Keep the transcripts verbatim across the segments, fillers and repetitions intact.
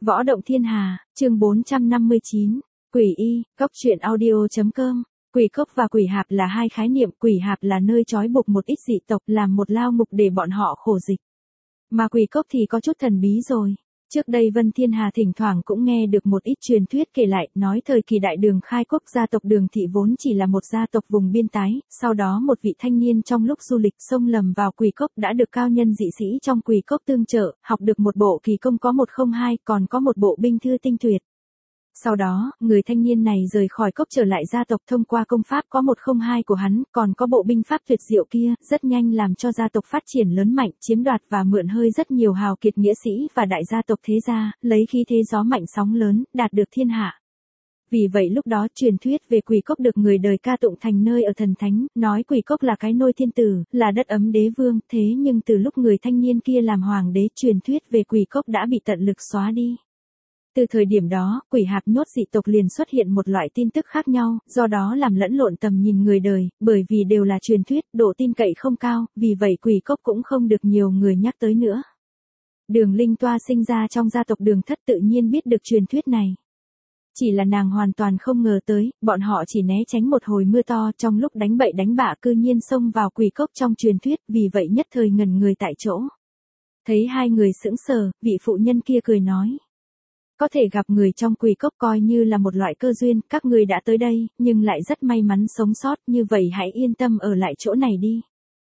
Võ động thiên hà, chương bốn trăm năm mươi chín, quỷ y, cốc truyện audio.com. Quỷ cốc và quỷ hạp là hai khái niệm, quỷ hạp là nơi trói buộc một ít dị tộc làm một lao ngục để bọn họ khổ dịch. Mà quỷ cốc thì có chút thần bí rồi. Trước đây Vân Thiên Hà thỉnh thoảng cũng nghe được một ít truyền thuyết kể lại, nói thời kỳ đại Đường khai quốc gia tộc Đường Thị vốn chỉ là một gia tộc vùng biên tái, sau đó một vị thanh niên trong lúc du lịch xông lầm vào quỷ cốc đã được cao nhân dị sĩ trong quỷ cốc tương trợ, học được một bộ kỳ công có một không hai, còn có một bộ binh thư tinh tuyệt. Sau đó, người thanh niên này rời khỏi cốc trở lại gia tộc thông qua công pháp có một không hai của hắn, còn có bộ binh pháp tuyệt diệu kia, rất nhanh làm cho gia tộc phát triển lớn mạnh, chiếm đoạt và mượn hơi rất nhiều hào kiệt nghĩa sĩ và đại gia tộc thế gia, lấy khí thế gió mạnh sóng lớn, đạt được thiên hạ. Vì vậy lúc đó truyền thuyết về quỷ cốc được người đời ca tụng thành nơi ở thần thánh, nói quỷ cốc là cái nôi thiên tử, là đất ấm đế vương, thế nhưng từ lúc người thanh niên kia làm hoàng đế, truyền thuyết về quỷ cốc đã bị tận lực xóa đi. Từ thời điểm đó, quỷ hạp nhốt dị tộc liền xuất hiện một loại tin tức khác nhau, do đó làm lẫn lộn tầm nhìn người đời, bởi vì đều là truyền thuyết, độ tin cậy không cao, vì vậy quỷ cốc cũng không được nhiều người nhắc tới nữa. Đường Linh Toa sinh ra trong gia tộc Đường Thất tự nhiên biết được truyền thuyết này. Chỉ là nàng hoàn toàn không ngờ tới, bọn họ chỉ né tránh một hồi mưa to trong lúc đánh bậy đánh bạ cư nhiên xông vào quỷ cốc trong truyền thuyết, vì vậy nhất thời ngẩn người tại chỗ. Thấy hai người sững sờ, vị phụ nhân kia cười nói. Có thể gặp người trong quỷ cốc coi như là một loại cơ duyên, các người đã tới đây, nhưng lại rất may mắn sống sót, như vậy hãy yên tâm ở lại chỗ này đi.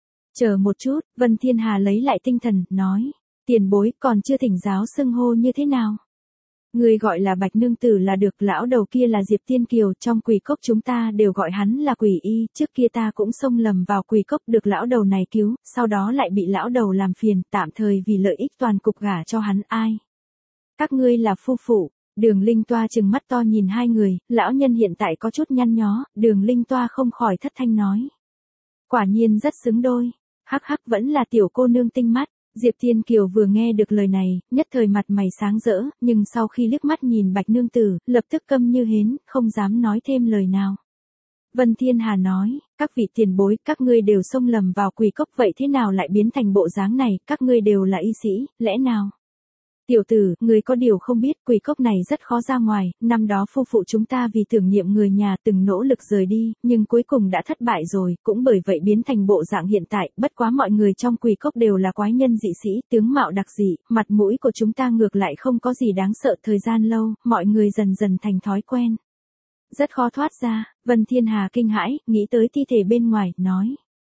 Chờ một chút, Vân Thiên Hà lấy lại tinh thần, nói, tiền bối còn chưa thỉnh giáo xưng hô như thế nào. Người gọi là Bạch Nương Tử là được, lão đầu kia là Diệp Tiên Kiều, trong quỷ cốc chúng ta đều gọi hắn là quỷ y, trước kia ta cũng xông lầm vào quỷ cốc được lão đầu này cứu, sau đó lại bị lão đầu làm phiền, tạm thời vì lợi ích toàn cục gả cho hắn. Ai? Các ngươi là phu phụ. Đường Linh Toa trừng mắt to nhìn hai người, lão nhân hiện tại có chút nhăn nhó, Đường Linh Toa không khỏi thất thanh nói. Quả nhiên rất xứng đôi, hắc hắc vẫn là tiểu cô nương tinh mắt. Diệp Tiên Kiều vừa nghe được lời này, nhất thời mặt mày sáng rỡ, nhưng sau khi liếc mắt nhìn Bạch Nương Tử, lập tức câm như hến, không dám nói thêm lời nào. Vân Thiên Hà nói, các vị tiền bối, các ngươi đều xông lầm vào quỷ cốc, vậy thế nào lại biến thành bộ dáng này, các ngươi đều là y sĩ, lẽ nào? Tiểu tử, người có điều không biết, quỷ cốc này rất khó ra ngoài, năm đó phu phụ chúng ta vì tưởng niệm người nhà từng nỗ lực rời đi, nhưng cuối cùng đã thất bại rồi, cũng bởi vậy biến thành bộ dạng hiện tại, bất quá mọi người trong quỷ cốc đều là quái nhân dị sĩ, tướng mạo đặc dị, mặt mũi của chúng ta ngược lại không có gì đáng sợ, thời gian lâu, mọi người dần dần thành thói quen. Rất khó thoát ra, Vân Thiên Hà kinh hãi, nghĩ tới thi thể bên ngoài, nói.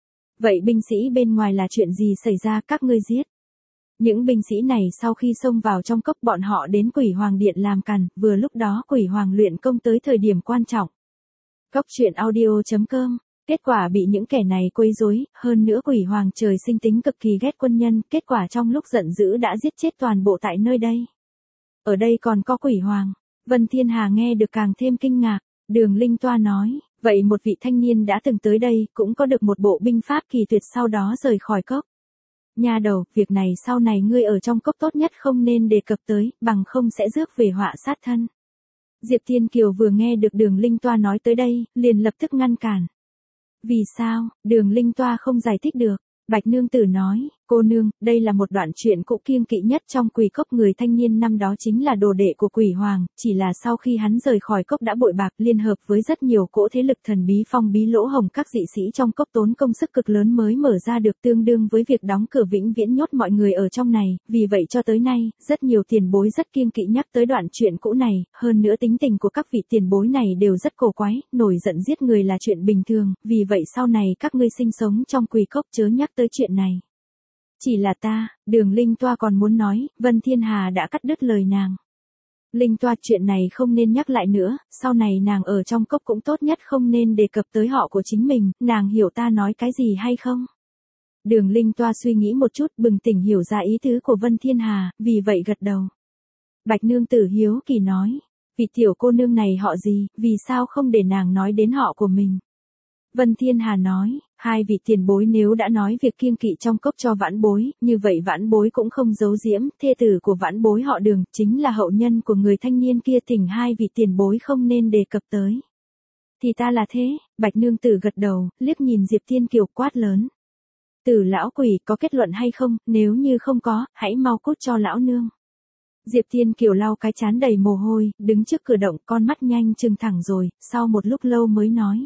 Vậy binh sĩ bên ngoài là chuyện gì xảy ra, các ngươi giết? Những binh sĩ này sau khi xông vào trong cốc bọn họ đến Quỷ Hoàng Điện làm càn, vừa lúc đó Quỷ Hoàng luyện công tới thời điểm quan trọng. Cốc truyện audio.com, kết quả bị những kẻ này quấy rối, hơn nữa Quỷ Hoàng trời sinh tính cực kỳ ghét quân nhân, kết quả trong lúc giận dữ đã giết chết toàn bộ tại nơi đây. Ở đây còn có Quỷ Hoàng. Vân Thiên Hà nghe được càng thêm kinh ngạc, Đường Linh Toa nói, vậy một vị thanh niên đã từng tới đây, cũng có được một bộ binh pháp kỳ tuyệt sau đó rời khỏi cốc. Nha đầu, việc này sau này ngươi ở trong cốc tốt nhất không nên đề cập tới, bằng không sẽ rước về họa sát thân. Diệp Tiên Kiều vừa nghe được Đường Linh Toa nói tới đây, liền lập tức ngăn cản. Vì sao? Đường Linh Toa không giải thích được. Bạch Nương Tử nói, cô nương, đây là một đoạn chuyện cũ kiêng kỵ nhất trong quỷ cốc, người thanh niên năm đó chính là đồ đệ của Quỷ Hoàng, chỉ là sau khi hắn rời khỏi cốc đã bội bạc liên hợp với rất nhiều cỗ thế lực thần bí phong bí lỗ hồng, các dị sĩ trong cốc tốn công sức cực lớn mới mở ra được, tương đương với việc đóng cửa vĩnh viễn nhốt mọi người ở trong này, vì vậy cho tới nay, rất nhiều tiền bối rất kiêng kỵ nhắc tới đoạn chuyện cũ này, hơn nữa tính tình của các vị tiền bối này đều rất cổ quái, nổi giận giết người là chuyện bình thường, vì vậy sau này các ngươi sinh sống trong quỷ cốc chớ nhắc tới chuyện này. Chỉ là ta, Đường Linh Toa còn muốn nói, Vân Thiên Hà đã cắt đứt lời nàng. Linh Toa, chuyện này không nên nhắc lại nữa, sau này nàng ở trong cốc cũng tốt nhất không nên đề cập tới họ của chính mình, nàng hiểu ta nói cái gì hay không? Đường Linh Toa suy nghĩ một chút, bừng tỉnh hiểu ra ý tứ của Vân Thiên Hà, vì vậy gật đầu. Bạch Nương Tử hiếu kỳ nói, vị tiểu cô nương này họ gì, vì sao không để nàng nói đến họ của mình? Vân Thiên Hà nói, hai vị tiền bối nếu đã nói việc kiêng kỵ trong cốc cho vãn bối, như vậy vãn bối cũng không giấu giếm, thê tử của vãn bối họ Đường, chính là hậu nhân của người thanh niên kia, thỉnh hai vị tiền bối không nên đề cập tới. Thì ta là thế, Bạch Nương Tử gật đầu, liếc nhìn Diệp Tiên Kiều quát lớn. Tử lão quỷ có kết luận hay không, nếu như không có, hãy mau cút cho lão nương. Diệp Tiên Kiều lau cái trán đầy mồ hôi, đứng trước cửa động, con mắt nhanh trừng thẳng rồi, sau một lúc lâu mới nói.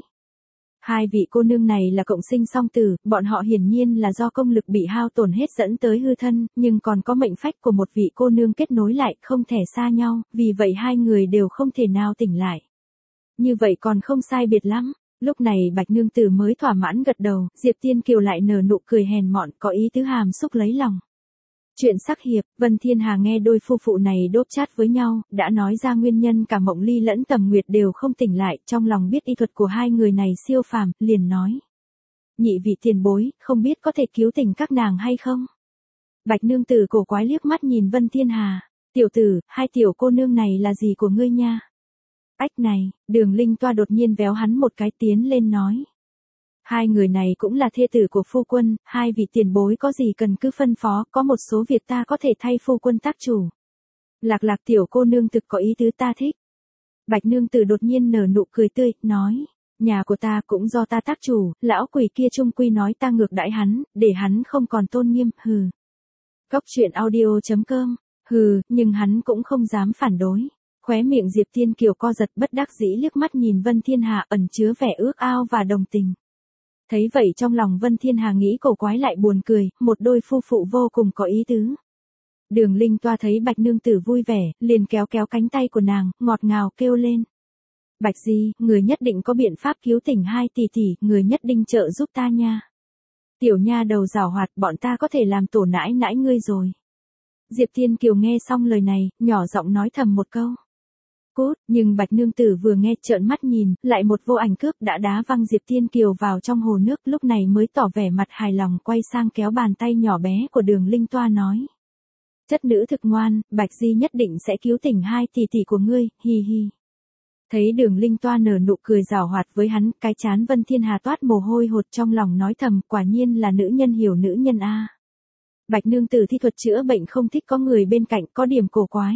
Hai vị cô nương này là cộng sinh song tử, bọn họ hiển nhiên là do công lực bị hao tổn hết dẫn tới hư thân, nhưng còn có mệnh phách của một vị cô nương kết nối lại, không thể xa nhau, vì vậy hai người đều không thể nào tỉnh lại. Như vậy còn không sai biệt lắm. Lúc này Bạch Nương Tử mới thỏa mãn gật đầu, Diệp Tiên Kiều lại nở nụ cười hèn mọn, có ý tứ hàm xúc lấy lòng. Chuyện sắc hiệp, Vân Thiên Hà nghe đôi phu phụ này đốp chát với nhau, đã nói ra nguyên nhân cả Mộng Ly lẫn Tầm Nguyệt đều không tỉnh lại, trong lòng biết y thuật của hai người này siêu phàm, liền nói. Nhị vị tiền bối, không biết có thể cứu tỉnh các nàng hay không? Bạch Nương Tử cổ quái liếc mắt nhìn Vân Thiên Hà, tiểu tử, hai tiểu cô nương này là gì của ngươi nha? Ách này, Đường Linh Toa đột nhiên véo hắn một cái tiến lên nói. Hai người này cũng là thê tử của phu quân, hai vị tiền bối có gì cần cứ phân phó, có một số việc ta có thể thay phu quân tác chủ. Lạc Lạc tiểu cô nương thực có ý tứ ta thích. Bạch Nương Tử đột nhiên nở nụ cười tươi, nói, nhà của ta cũng do ta tác chủ, lão quỷ kia trung quy nói ta ngược đãi hắn, để hắn không còn tôn nghiêm, hừ. Cốc truyện audio chấm com, hừ, nhưng hắn cũng không dám phản đối. Khóe miệng Diệp Tiên Kiều co giật bất đắc dĩ liếc mắt nhìn Vân Thiên Hà ẩn chứa vẻ ước ao và đồng tình. Thấy vậy trong lòng Vân Thiên Hà nghĩ cổ quái lại buồn cười, một đôi phu phụ vô cùng có ý tứ. Đường Linh Toa thấy Bạch Nương Tử vui vẻ, liền kéo kéo cánh tay của nàng, ngọt ngào kêu lên. Bạch Di, người nhất định có biện pháp cứu tỉnh hai tỷ tỷ, người nhất định trợ giúp ta nha. Tiểu nha đầu giảo hoạt, bọn ta có thể làm tổ nãi nãi ngươi rồi. Diệp Tiên Kiều nghe xong lời này, nhỏ giọng nói thầm một câu. Cút, nhưng Bạch Nương Tử vừa nghe trợn mắt nhìn, lại một vô ảnh cước đã đá văng Diệp Tiên Kiều vào trong hồ nước, lúc này mới tỏ vẻ mặt hài lòng quay sang kéo bàn tay nhỏ bé của Đường Linh Toa nói. Chất nữ thực ngoan, Bạch Di nhất định sẽ cứu tỉnh hai tỷ tỷ của ngươi, hi hi. Thấy Đường Linh Toa nở nụ cười giảo hoạt với hắn, cái chán Vân Thiên Hà toát mồ hôi hột trong lòng nói thầm, quả nhiên là nữ nhân hiểu nữ nhân a. Bạch Nương Tử thi thuật chữa bệnh không thích có người bên cạnh, có điểm cổ quái.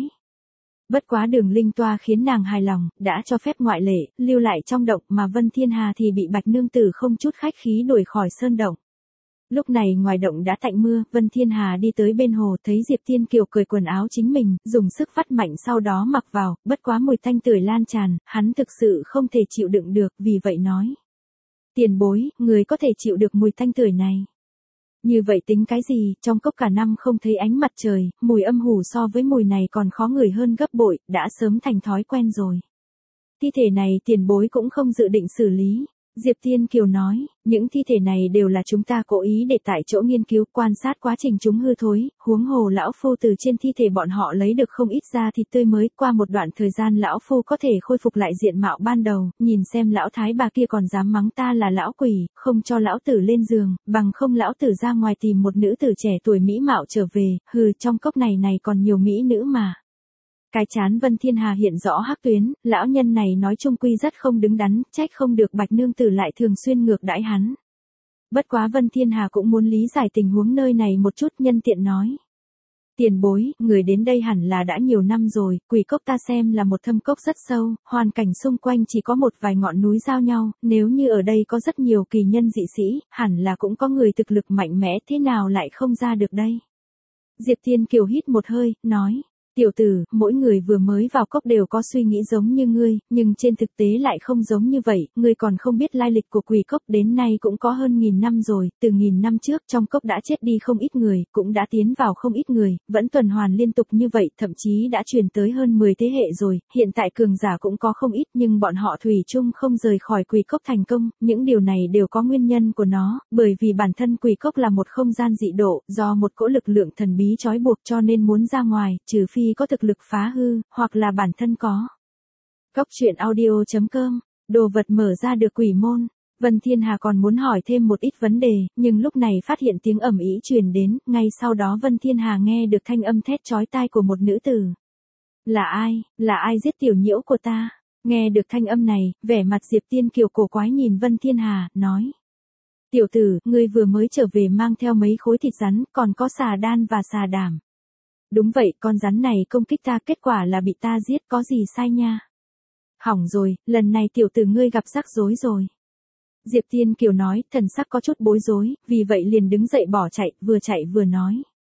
Bất quá Đường Linh Toa khiến nàng hài lòng, đã cho phép ngoại lệ, lưu lại trong động, mà Vân Thiên Hà thì bị Bạch Nương Tử không chút khách khí đuổi khỏi sơn động. Lúc này ngoài động đã tạnh mưa, Vân Thiên Hà đi tới bên hồ thấy Diệp Tiên Kiều cởi quần áo chính mình, dùng sức vắt mạnh sau đó mặc vào, bất quá mùi tanh tưởi lan tràn, hắn thực sự không thể chịu đựng được, vì vậy nói. Tiền bối, người có thể chịu được mùi tanh tưởi này. Như vậy tính cái gì, trong cốc cả năm không thấy ánh mặt trời, mùi âm hủ so với mùi này còn khó ngửi hơn gấp bội, đã sớm thành thói quen rồi. Thi thể này tiền bối cũng không dự định xử lý. Diệp Tiên Kiều nói, những thi thể này đều là chúng ta cố ý để tại chỗ nghiên cứu quan sát quá trình chúng hư thối, huống hồ lão phu từ trên thi thể bọn họ lấy được không ít da thịt tươi mới, qua một đoạn thời gian lão phu có thể khôi phục lại diện mạo ban đầu, nhìn xem lão thái bà kia còn dám mắng ta là lão quỷ, không cho lão tử lên giường, bằng không lão tử ra ngoài tìm một nữ tử trẻ tuổi mỹ mạo trở về, hừ, trong cốc này này còn nhiều mỹ nữ mà. Cái chán Vân Thiên Hà hiện rõ hắc tuyến, lão nhân này nói chung quy rất không đứng đắn, trách không được Bạch Nương Tử lại thường xuyên ngược đãi hắn. Bất quá Vân Thiên Hà cũng muốn lý giải tình huống nơi này một chút, nhân tiện nói. Tiền bối, người đến đây hẳn là đã nhiều năm rồi, quỷ cốc ta xem là một thâm cốc rất sâu, hoàn cảnh xung quanh chỉ có một vài ngọn núi giao nhau, nếu như ở đây có rất nhiều kỳ nhân dị sĩ, hẳn là cũng có người thực lực mạnh mẽ, thế nào lại không ra được đây. Diệp Tiên Kiều hít một hơi, nói. Tiểu tử, mỗi người vừa mới vào cốc đều có suy nghĩ giống như ngươi, nhưng trên thực tế lại không giống như vậy, ngươi còn không biết lai lịch của quỷ cốc, đến nay cũng có hơn nghìn năm rồi, từ nghìn năm trước trong cốc đã chết đi không ít người, cũng đã tiến vào không ít người, vẫn tuần hoàn liên tục như vậy, thậm chí đã truyền tới hơn mười thế hệ rồi, hiện tại cường giả cũng có không ít nhưng bọn họ thủy chung không rời khỏi quỷ cốc thành công, những điều này đều có nguyên nhân của nó, bởi vì bản thân quỷ cốc là một không gian dị độ, do một cỗ lực lượng thần bí trói buộc cho nên muốn ra ngoài, trừ phi có thực lực phá hư, hoặc là bản thân có. Cốc truyện audio chấm com, đồ vật mở ra được quỷ môn. Vân Thiên Hà còn muốn hỏi thêm một ít vấn đề, nhưng lúc này phát hiện tiếng ầm ĩ truyền đến, ngay sau đó Vân Thiên Hà nghe được thanh âm thét chói tai của một nữ tử. Là ai, là ai giết tiểu nhiễu của ta? Nghe được thanh âm này, vẻ mặt Diệp Tiên Kiều cổ quái nhìn Vân Thiên Hà, nói. Tiểu tử, ngươi vừa mới trở về mang theo mấy khối thịt rắn, còn có xà đan và xà đảm. Đúng vậy, con rắn này công kích ta, kết quả là bị ta giết, có gì sai nha. Hỏng rồi, lần này tiểu tử ngươi gặp rắc rối rồi. Diệp Tiên Kiều nói, thần sắc có chút bối rối, vì vậy liền đứng dậy bỏ chạy, vừa chạy vừa nói.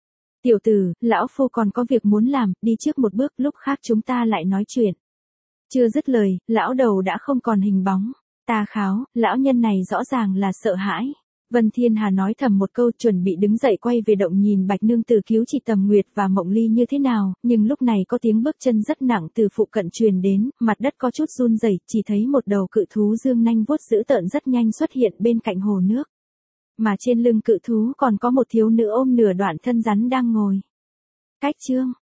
Tiểu tử, lão phu còn có việc muốn làm, đi trước một bước, lúc khác chúng ta lại nói chuyện. Chưa dứt lời, lão đầu đã không còn hình bóng. Ta kháo, lão nhân này rõ ràng là sợ hãi. Vân Thiên Hà nói thầm một câu, chuẩn bị đứng dậy quay về động nhìn Bạch Nương Tử cứu chị Tầm Nguyệt và Mộng Ly như thế nào, nhưng lúc này có tiếng bước chân rất nặng từ phụ cận truyền đến, mặt đất có chút run rẩy, chỉ thấy một đầu cự thú dương nanh vuốt dữ tợn rất nhanh xuất hiện bên cạnh hồ nước. Mà trên lưng cự thú còn có một thiếu nữ ôm nửa đoạn thân rắn đang ngồi. Cách chương